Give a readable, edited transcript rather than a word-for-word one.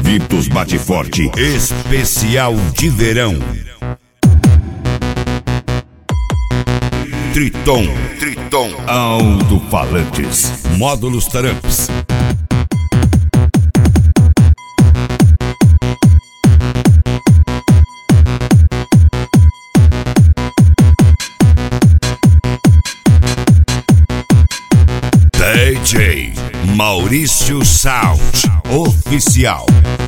Carlitos Bate Forte, especial de verão. Triton, alto-falantes, módulos Taramps. DJ Maurício Sound Oficial.